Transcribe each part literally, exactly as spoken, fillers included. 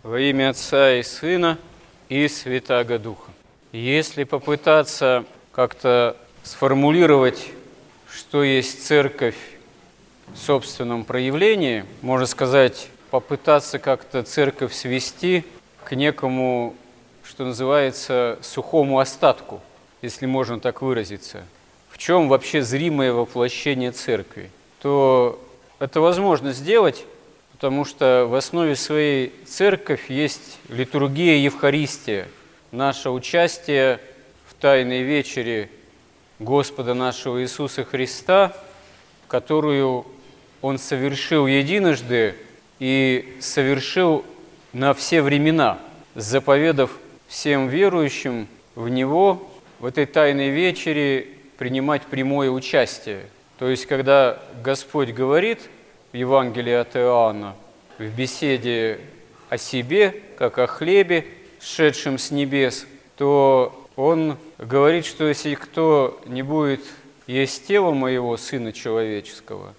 Во имя Отца и Сына и Святаго Духа. Если попытаться как-то сформулировать, что есть церковь в собственном проявлении, можно сказать, попытаться как-то церковь свести к некому, что называется, сухому остатку, если можно так выразиться. В чем вообще зримое воплощение церкви? То это возможно сделать, потому что в основе своей церковь есть литургия Евхаристия, наше участие в Тайной вечере Господа нашего Иисуса Христа, которую Он совершил единожды и совершил на все времена, заповедав всем верующим в Него в этой Тайной вечере принимать прямое участие. То есть, когда Господь говорит в Евангелии от Иоанна, в беседе о себе, как о хлебе, сшедшем с небес, то Он говорит, что если кто не будет есть тело Моего, Сына Человеческого,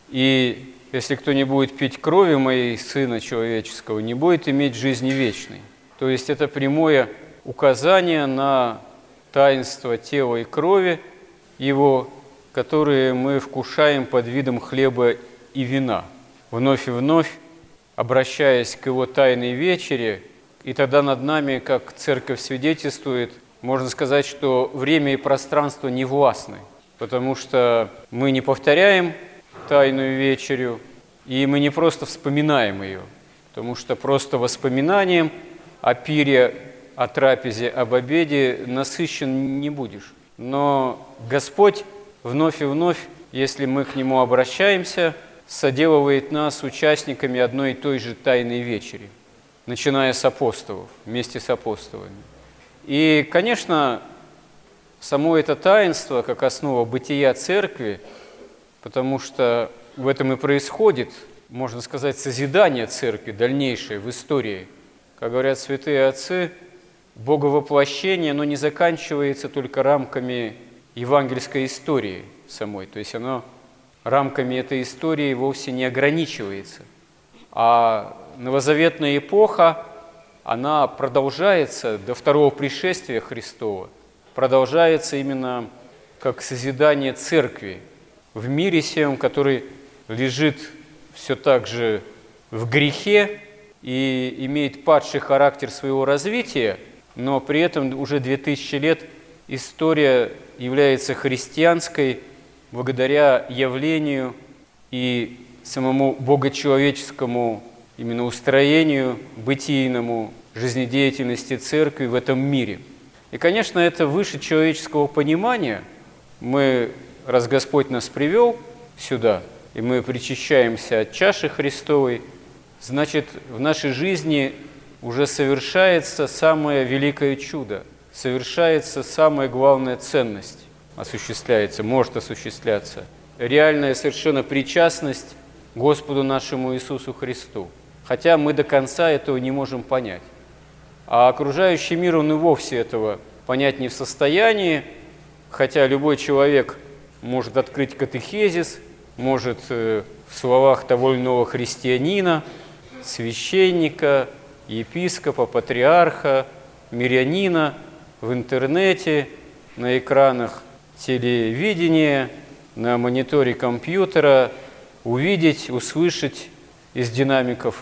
и если кто не будет пить крови Моей, Сына Человеческого, не будет иметь жизни вечной. То есть это прямое указание на таинство тела и крови Его, которые мы вкушаем под видом хлеба и вина, вновь и вновь обращаясь к Его Тайной вечере, и тогда над нами, как Церковь свидетельствует, можно сказать, что время и пространство не властны, потому что мы не повторяем Тайную вечерю, и мы не просто вспоминаем ее, потому что просто воспоминанием о пире, о трапезе, об обеде насыщен не будешь. Но Господь вновь и вновь, если мы к Нему обращаемся, соделывает нас участниками одной и той же Тайной вечери, начиная с апостолов, вместе с апостолами. И, конечно, само это таинство, как основа бытия Церкви, потому что в этом и происходит, можно сказать, созидание Церкви, дальнейшее в истории. Как говорят святые отцы, боговоплощение, оно не заканчивается только рамками евангельской истории самой, то есть оно рамками этой истории вовсе не ограничивается. А новозаветная эпоха, она продолжается до второго пришествия Христова, продолжается именно как созидание Церкви в мире сем, который лежит все так же в грехе и имеет падший характер своего развития, но при этом уже две тысячи лет история является христианской, благодаря явлению и самому богочеловеческому именно устроению, бытийному, жизнедеятельности Церкви в этом мире. И, конечно, это выше человеческого понимания. Мы, раз Господь нас привел сюда, и мы причащаемся от чаши Христовой, значит, в нашей жизни уже совершается самое великое чудо, совершается самая главная ценность. Осуществляется, может осуществляться. Реальная совершенно причастность Господу нашему Иисусу Христу. Хотя мы до конца этого не можем понять. А окружающий мир, он и вовсе этого понять не в состоянии, хотя любой человек может открыть катехезис, может в словах того или иного христианина, священника, епископа, патриарха, мирянина в интернете, на экранах телевидения, на мониторе компьютера увидеть, услышать из динамиков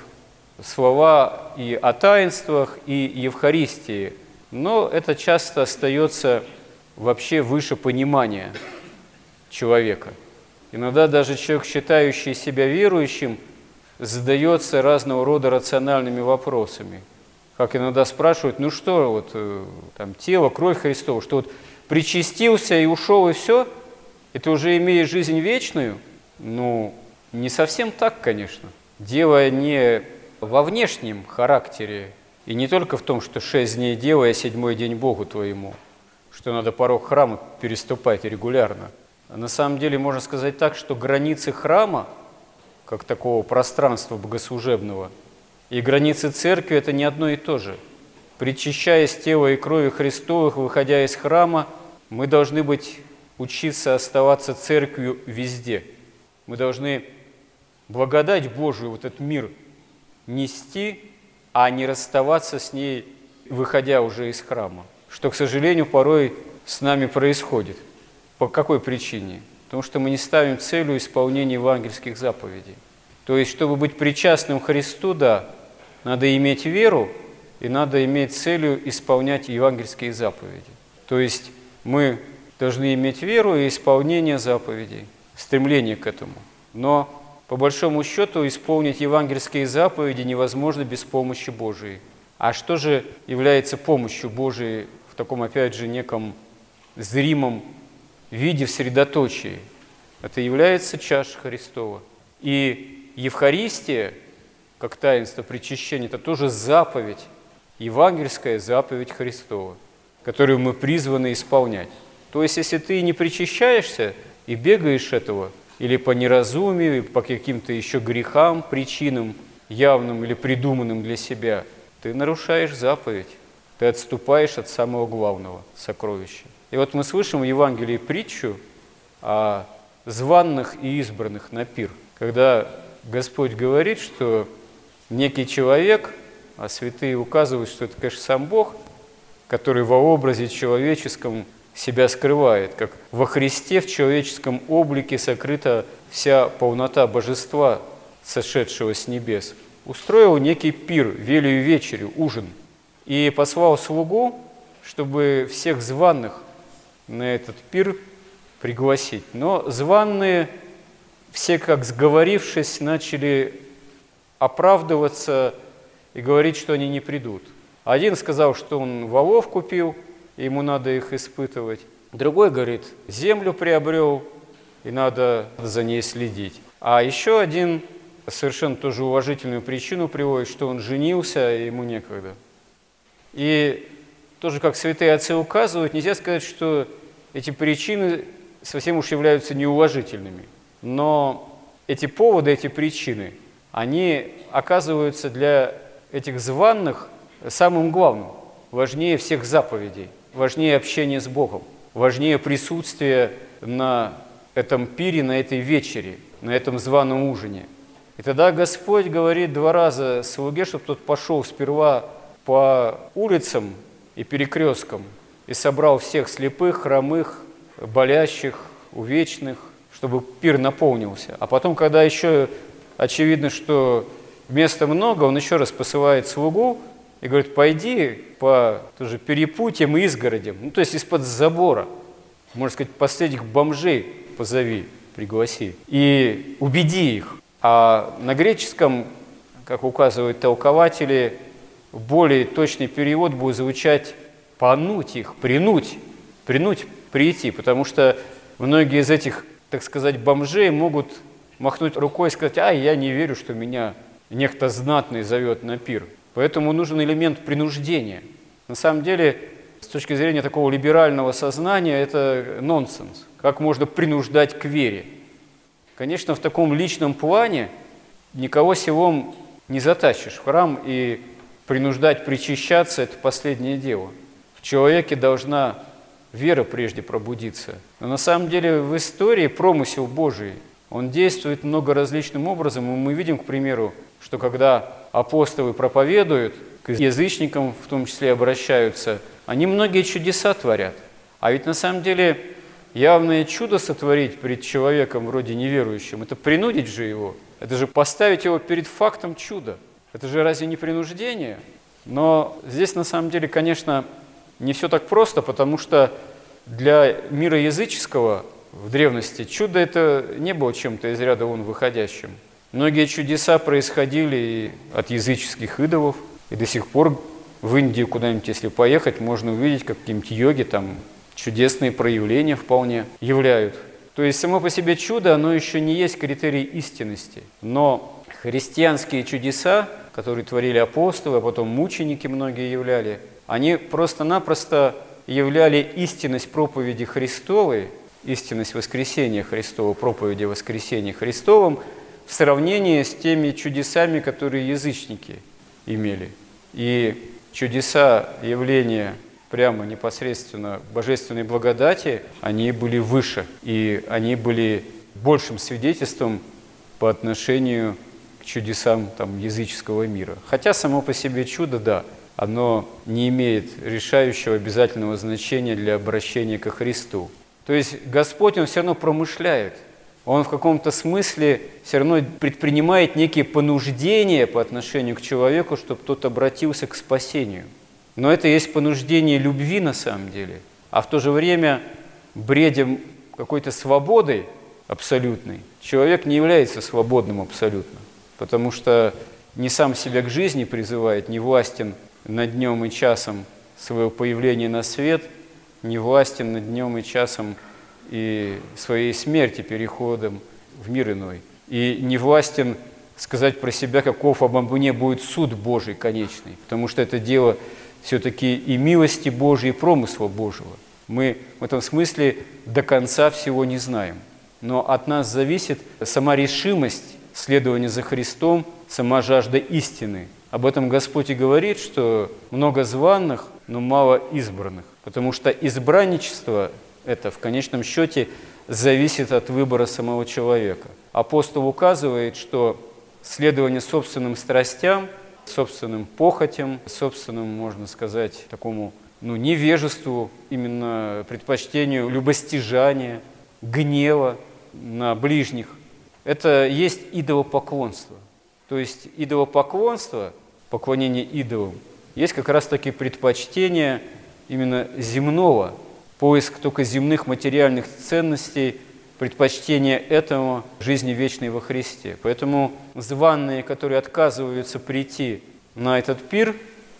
слова и о таинствах, и Евхаристии. Но это часто остается вообще выше понимания человека. Иногда даже человек, считающий себя верующим, задается разного рода рациональными вопросами. Как иногда спрашивают, ну что, вот там тело, кровь Христова, что вот причастился и ушел, и все, и ты уже имеешь жизнь вечную? Ну, не совсем так, конечно. Дело не во внешнем характере, и не только в том, что шесть дней делай, а седьмой день Богу твоему, что надо порог храма переступать регулярно. А на самом деле можно сказать так, что границы храма, как такого пространства богослужебного, и границы церкви – это не одно и то же. Причащаясь тела и крови Христовых, выходя из храма, мы должны быть, учиться оставаться церковью везде. Мы должны благодать Божию в этот мир нести, а не расставаться с ней, выходя уже из храма. Что, к сожалению, порой с нами происходит. По какой причине? Потому что мы не ставим целью исполнения евангельских заповедей. То есть, чтобы быть причастным к Христу, да, надо иметь веру и надо иметь целью исполнять евангельские заповеди. То есть, мы должны иметь веру и исполнение заповедей, стремление к этому. Но, по большому счету, исполнить евангельские заповеди невозможно без помощи Божией. А что же является помощью Божией в таком, опять же, неком зримом виде, в средоточии? Это является чаша Христова. И Евхаристия, как таинство причащения, это тоже заповедь, евангельская заповедь Христова, которую мы призваны исполнять. То есть, если ты не причащаешься и бегаешь этого, или по неразумию, или по каким-то еще грехам, причинам, явным или придуманным для себя, ты нарушаешь заповедь, ты отступаешь от самого главного сокровища. И вот мы слышим в Евангелии притчу о званных и избранных на пир, когда Господь говорит, что некий человек, а святые указывают, что это, конечно, сам Бог, который во образе человеческом себя скрывает, как во Христе в человеческом облике сокрыта вся полнота божества, сошедшего с небес, устроил некий пир, велию вечерю, ужин, и послал слугу, чтобы всех званых на этот пир пригласить. Но званые, все как сговорившись, начали оправдываться и говорить, что они не придут. Один сказал, что он волов купил, и ему надо их испытывать. Другой говорит, землю приобрел, и надо за ней следить. А еще один совершенно тоже уважительную причину приводит, что он женился, и ему некогда. И тоже, как святые отцы указывают, нельзя сказать, что эти причины совсем уж являются неуважительными. Но эти поводы, эти причины, они оказываются для этих званных самым главным, важнее всех заповедей, важнее общения с Богом, важнее присутствие на этом пире, на этой вечере, на этом званом ужине. И тогда Господь говорит два раза слуге, чтобы тот пошел сперва по улицам и перекресткам и собрал всех слепых, хромых, болящих, увечных, чтобы пир наполнился. А потом, когда еще очевидно, что места много, он еще раз посылает слугу и говорит, пойди по тоже перепутьям и изгородям, ну, то есть из-под забора, можно сказать, последних бомжей позови, пригласи, и убеди их. А на греческом, как указывают толкователи, более точный перевод будет звучать «понуть их», «принуть», «принуть прийти», потому что многие из этих, так сказать, бомжей могут махнуть рукой и сказать, а, я не верю, что меня некто знатный зовет на пир. Поэтому нужен элемент принуждения. На самом деле, с точки зрения такого либерального сознания, это нонсенс. Как можно принуждать к вере? Конечно, в таком личном плане никого силом не затащишь в храм, и принуждать причащаться – это последнее дело. В человеке должна вера прежде пробудиться. Но на самом деле в истории промысел Божий, он действует много различным образом, и мы видим, к примеру, что когда апостолы проповедуют, к язычникам в том числе обращаются, они многие чудеса творят. А ведь на самом деле явное чудо сотворить перед человеком вроде неверующим, это принудить же его, это же поставить его перед фактом чуда. Это же разве не принуждение? Но здесь на самом деле, конечно, не все так просто, потому что для мира языческого в древности чудо это не было чем-то из ряда вон выходящим. Многие чудеса происходили и от языческих идолов, и до сих пор в Индию куда-нибудь, если поехать, можно увидеть, как какие-нибудь йоги там чудесные проявления вполне являют. То есть само по себе чудо, оно еще не есть критерий истинности. Но христианские чудеса, которые творили апостолы, а потом мученики многие являли, они просто-напросто являли истинность проповеди Христовой, истинность воскресения Христова, проповеди воскресения Христовым в сравнении с теми чудесами, которые язычники имели. И чудеса явления прямо непосредственно божественной благодати, они были выше, и они были большим свидетельством по отношению к чудесам там, языческого мира. Хотя само по себе чудо, да, оно не имеет решающего обязательного значения для обращения ко Христу. То есть Господь, Он все равно промышляет. Он в каком-то смысле все равно предпринимает некие понуждения по отношению к человеку, чтобы тот обратился к спасению. Но это есть понуждение любви на самом деле. А в то же время, бредем какой-то свободой абсолютной, человек не является свободным абсолютно, потому что не сам себя к жизни призывает, не властен над днем и часом своего появления на свет, не властен над днем и часом и своей смерти, переходом в мир иной. И не властен сказать про себя, каков обо мне будет суд Божий конечный, потому что это дело все-таки и милости Божьей, и промысла Божьего. Мы в этом смысле до конца всего не знаем. Но от нас зависит сама решимость следования за Христом, сама жажда истины. Об этом Господь и говорит, что много званых, но мало избранных. Потому что избранничество это в конечном счете зависит от выбора самого человека. Апостол указывает, что следование собственным страстям, собственным похотям, собственному, можно сказать, такому ну, невежеству, именно предпочтению любостяжания, гнева на ближних, это есть идолопоклонство. То есть идолопоклонство, поклонение идолам, есть как раз-таки предпочтение именно земного, поиск только земных материальных ценностей, предпочтение этому жизни вечной во Христе. Поэтому званые, которые отказываются прийти на этот пир,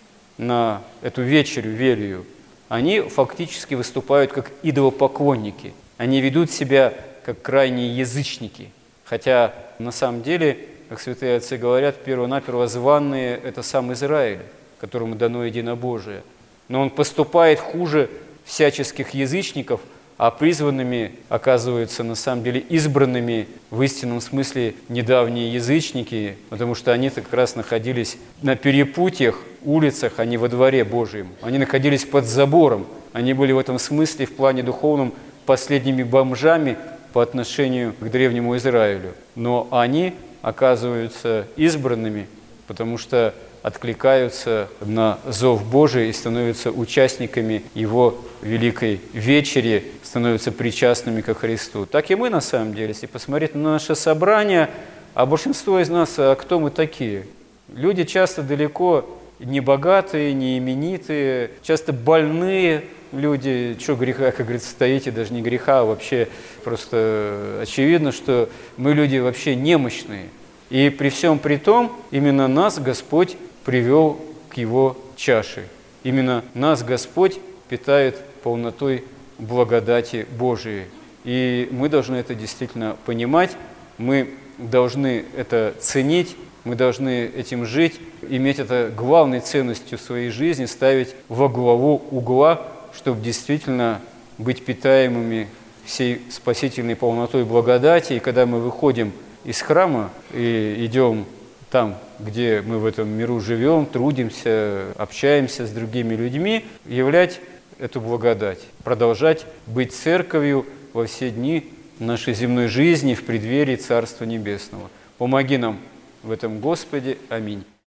на эту вечерю, велию, они фактически выступают как идолопоклонники. Они ведут себя как крайние язычники. Хотя на самом деле, как святые отцы говорят, перво-наперво званые – это сам Израиль, которому дано единобожие. Но он поступает хуже всяческих язычников, а призванными оказываются на самом деле избранными в истинном смысле недавние язычники, потому что они-то как раз находились на перепутьях, улицах, а не во дворе Божьем. Они находились под забором. Они были в этом смысле в плане духовном последними бомжами по отношению к древнему Израилю. Но они оказываются избранными, потому что откликаются на зов Божий и становятся участниками Его великой вечери, становятся причастными ко Христу. Так и мы, на самом деле, если посмотреть на наше собрание, а большинство из нас, а кто мы такие? Люди часто далеко не богатые, не именитые, часто больные люди. Что греха, как говорится, стоите, даже не греха, а вообще просто очевидно, что мы люди вообще немощные. И при всем при том, именно нас Господь привел к Его чаше. Именно нас Господь питает полнотой благодати Божией. И мы должны это действительно понимать, мы должны это ценить, мы должны этим жить, иметь это главной ценностью в своей жизни, ставить во главу угла, чтобы действительно быть питаемыми всей спасительной полнотой благодати. И когда мы выходим из храма и идем там, где мы в этом миру живем, трудимся, общаемся с другими людьми, являть эту благодать, продолжать быть церковью во все дни нашей земной жизни в преддверии Царства Небесного. Помоги нам в этом, Господи. Аминь.